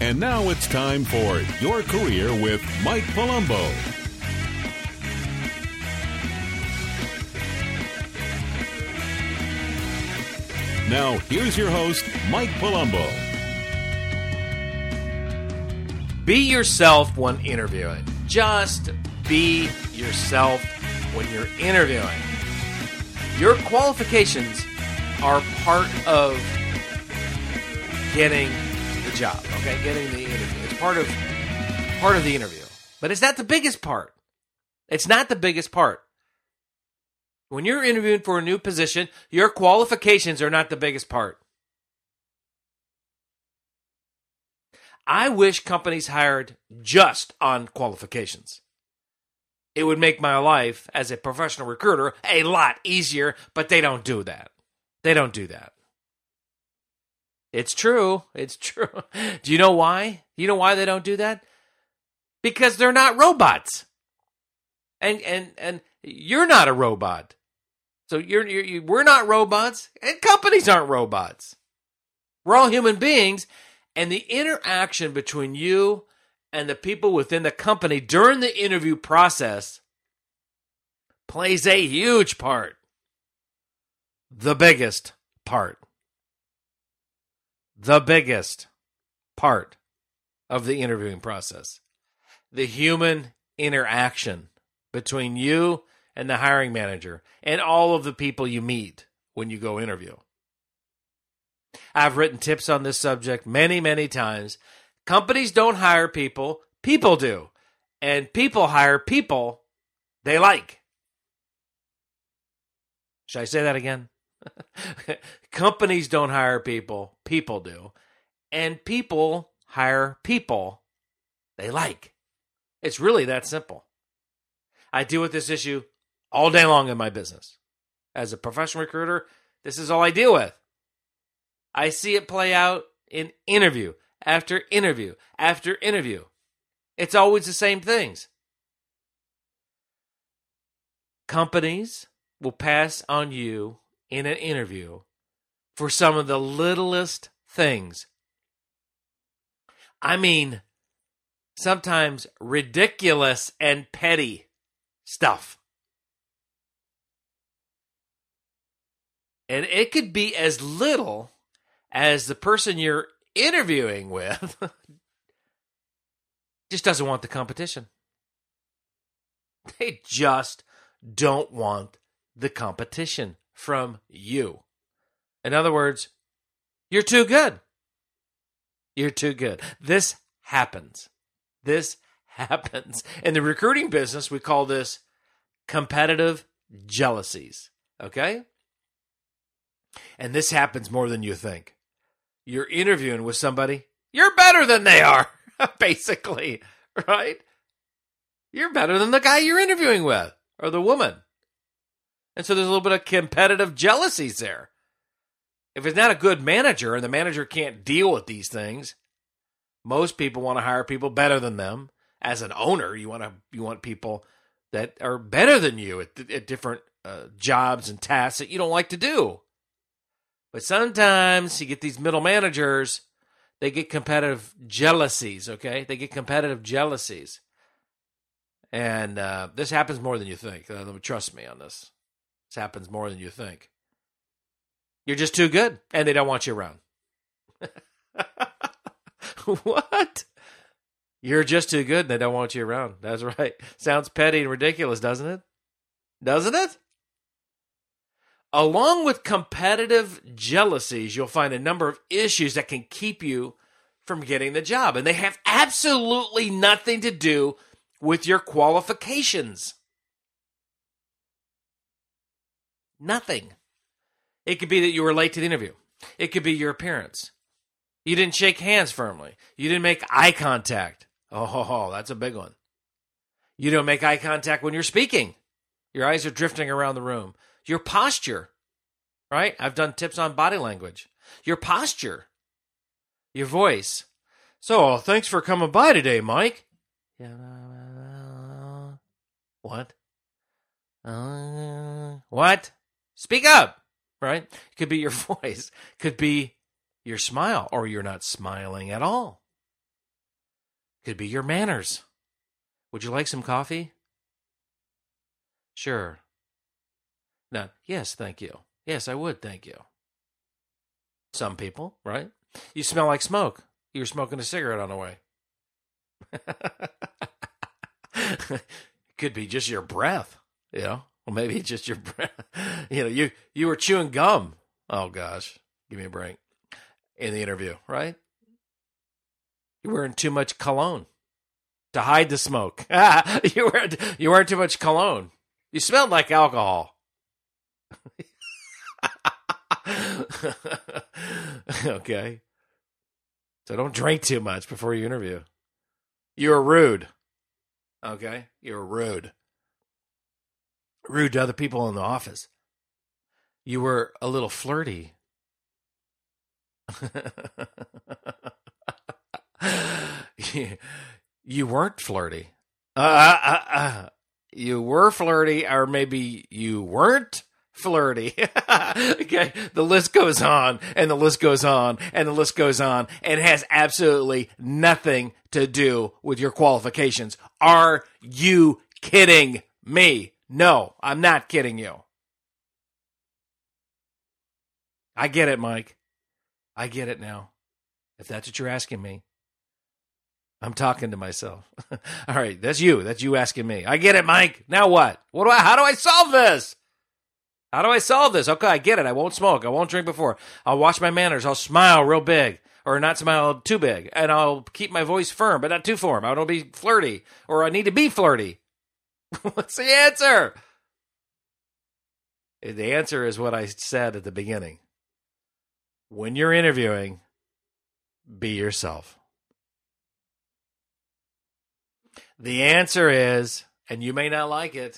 And now it's time for Your Career with Mike Palumbo. Now, here's your host, Mike Palumbo. Be yourself when interviewing. Just be yourself when you're interviewing. Your qualifications are part of getting the job, okay? Getting the interview. It's part of the interview. But it's not the biggest part. It's not the biggest part. When you're interviewing for a new position, your qualifications are not the biggest part. I wish companies hired just on qualifications. It would make my life as a professional recruiter a lot easier, but they don't do that. They don't do that. It's true. It's true. Do you know why? You know why they don't do that? Because they're not robots. And you're not a robot. So we're not robots, and companies aren't robots. We're all human beings, and the interaction between you and the people within the company during the interview process plays a huge part. The biggest part. The biggest part of the interviewing process. The human interaction between you and the hiring manager, and all of the people you meet when you go interview. I've written tips on this subject many, many times. Companies don't hire people, people do. And people hire people they like. Should I say that again? Companies don't hire people, people do. And people hire people they like. It's really that simple. I deal with this issue all day long in my business. As a professional recruiter, this is all I deal with. I see it play out in interview after interview after interview. It's always the same things. Companies will pass on you in an interview for some of the littlest things. I mean, sometimes ridiculous and petty stuff. And it could be as little as the person you're interviewing with just doesn't want the competition. They just don't want the competition from you. In other words, you're too good. You're too good. This happens. This happens. In the recruiting business, we call this competitive jealousies. Okay? And this happens more than you think. You're interviewing with somebody, you're better than they are, basically, right? You're better than the guy you're interviewing with, or the woman. And so there's a little bit of competitive jealousies there. If it's not a good manager, and the manager can't deal with these things, most people want to hire people better than them. As an owner, you want people that are better than you at different jobs and tasks that you don't like to do. But sometimes you get these middle managers, they get competitive jealousies, okay? They get competitive jealousies. And this happens more than you think. Trust me on this. This happens more than you think. You're just too good, and they don't want you around. What? You're just too good, and they don't want you around. That's right. Sounds petty and ridiculous, doesn't it? Doesn't it? Along with competitive jealousies, you'll find a number of issues that can keep you from getting the job. And they have absolutely nothing to do with your qualifications. Nothing. It could be that you were late to the interview. It could be your appearance. You didn't shake hands firmly. You didn't make eye contact. Oh, that's a big one. You don't make eye contact when you're speaking. Your eyes are drifting around the room. Your posture, right? I've done tips on body language. Your posture, your voice. So, thanks for coming by today, Mike. What? What? Speak up, right? It could be your voice. Could be your smile, or you're not smiling at all. Could be your manners. Would you like some coffee? Sure. No. Yes, thank you. Yes, I would, thank you. Some people, right? You smell like smoke. You were smoking a cigarette on the way. Could be just your breath, Well, maybe it's just your breath. You were chewing gum. Oh, gosh. Give me a break. In the interview, right? You're wearing too much cologne to hide the smoke. You wearing too much cologne. You smelled like alcohol. Okay. So don't drink too much before you interview. You're rude. Okay? You're rude. Rude to other people in the office. You were a little flirty. You weren't flirty. You were flirty, or maybe you weren't flirty. Okay, the list goes on, and the list goes on, and the list goes on, and it has absolutely nothing to do with your qualifications. Are you kidding me? No, I'm not kidding you. I get it, Mike. I get it now. If that's what you're asking me, I'm talking to myself. All right, that's you. That's you asking me. I get it, Mike. Now what? How do I solve this? How do I solve this? Okay, I get it. I won't smoke. I won't drink before. I'll watch my manners. I'll smile real big, or not smile too big. And I'll keep my voice firm, but not too firm. I don't be flirty, or I need to be flirty. What's the answer? The answer is what I said at the beginning. When you're interviewing, be yourself. The answer is, and you may not like it,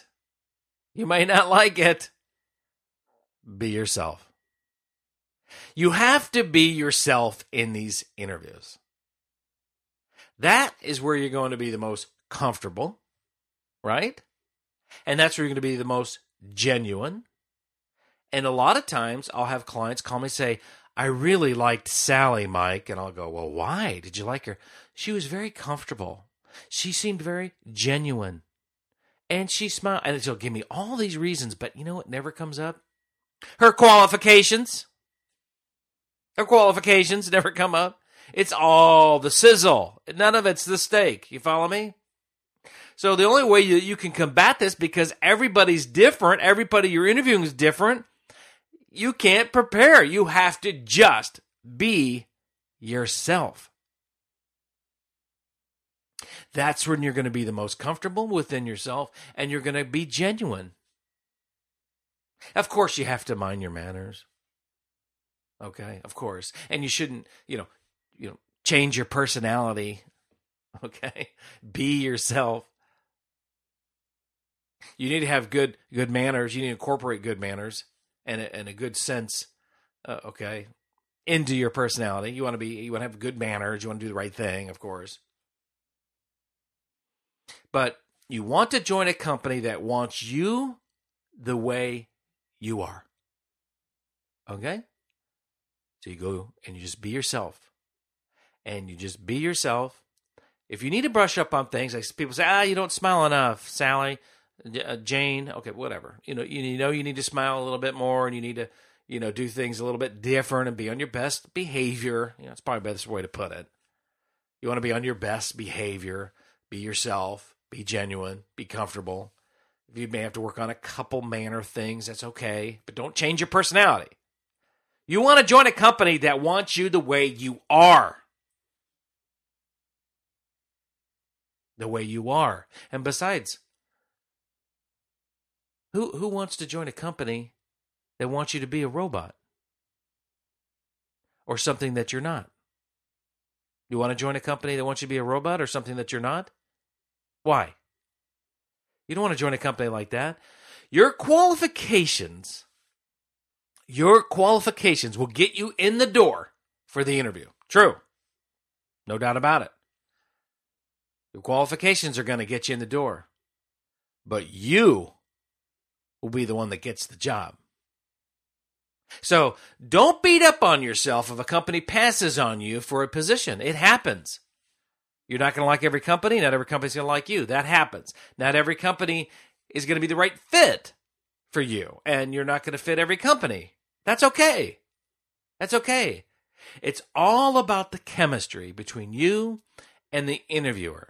be yourself. You have to be yourself in these interviews. That is where you're going to be the most comfortable, right? And that's where you're going to be the most genuine. And a lot of times I'll have clients call me and say, I really liked Sally, Mike. And I'll go, well, why? Did you like her? She was very comfortable. She seemed very genuine. And she smiled. And she'll give me all these reasons, but you know what never comes up? Her qualifications. Her qualifications never come up. It's all the sizzle. None of it's the steak. You follow me? So the only way you can combat this, because everybody's different, everybody you're interviewing is different, you can't prepare. You have to just be yourself. That's when you're going to be the most comfortable within yourself, and you're going to be genuine. Of course, you have to mind your manners. Okay, of course. And you shouldn't, change your personality. Okay? Be yourself. You need to have good manners. You need to incorporate good manners and a good sense, into your personality. You want to have good manners. You want to do the right thing, of course. But you want to join a company that wants you the way you are. Okay? So you go and you just be yourself. And you just be yourself. If you need to brush up on things, like people say, you don't smile enough, Sally, Jane, okay, whatever. You need to smile a little bit more, and you need to, do things a little bit different and be on your best behavior. It's probably the best way to put it. You want to be on your best behavior, be yourself, be genuine, be comfortable. If you may have to work on a couple manner things, that's okay, but don't change your personality. You want to join a company that wants you the way you are. The way you are. And besides, who wants to join a company that wants you to be a robot? Or something that you're not? You want to join a company that wants you to be a robot or something that you're not? Why? You don't want to join a company like that. Your qualifications will get you in the door for the interview. True. No doubt about it. Your qualifications are going to get you in the door. But you will be the one that gets the job. So don't beat up on yourself if a company passes on you for a position. It happens. You're not going to like every company. Not every company's going to like you. That happens. Not every company is going to be the right fit for you, and you're not going to fit every company. That's okay. That's okay. It's all about the chemistry between you and the interviewer.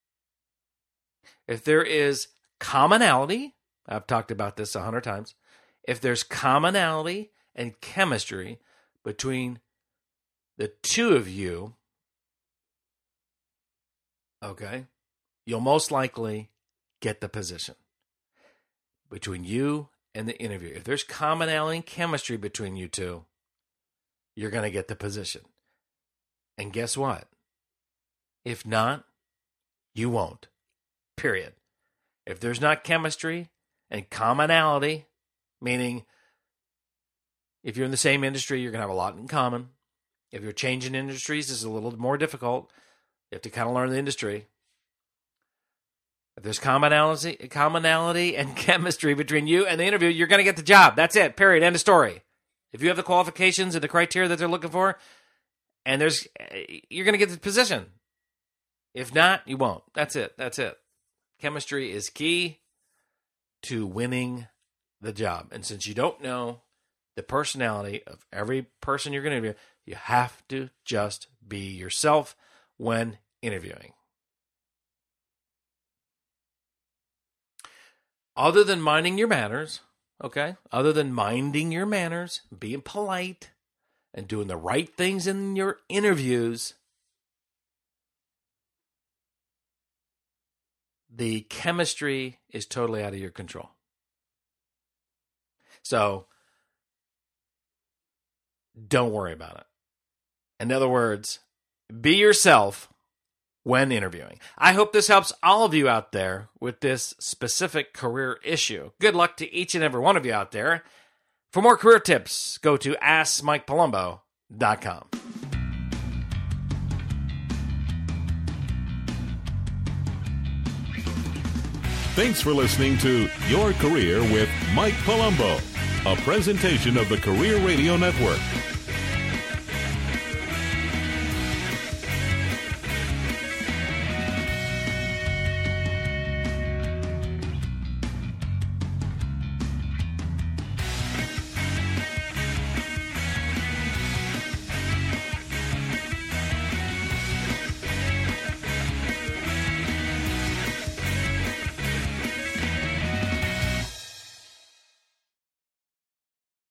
If there is commonality, I've talked about this 100 times, if there's commonality and chemistry between the two of you, okay, you'll most likely get the position. Between you and the interviewer. If there's commonality and chemistry between you two, you're going to get the position. And guess what? If not, you won't. Period. If there's not chemistry and commonality, meaning if you're in the same industry, you're going to have a lot in common. If you're changing industries, it's a little more difficult. You have to kind of learn the industry. If there's commonality and chemistry between you and the interview, you're going to get the job. That's it. Period. End of story. If you have the qualifications and the criteria that they're looking for, and you're going to get the position. If not, you won't. That's it. That's it. Chemistry is key to winning the job. And since you don't know the personality of every person you're going to interview, you have to just be yourself when interviewing. Other than minding your manners, okay? Other than minding your manners, being polite, and doing the right things in your interviews, the chemistry is totally out of your control. So, don't worry about it. In other words, be yourself when interviewing. I hope this helps all of you out there with this specific career issue. Good luck to each and every one of you out there. For more career tips, go to AskMikePalumbo.com. Thanks for listening to Your Career with Mike Palumbo, a presentation of the Career Radio Network.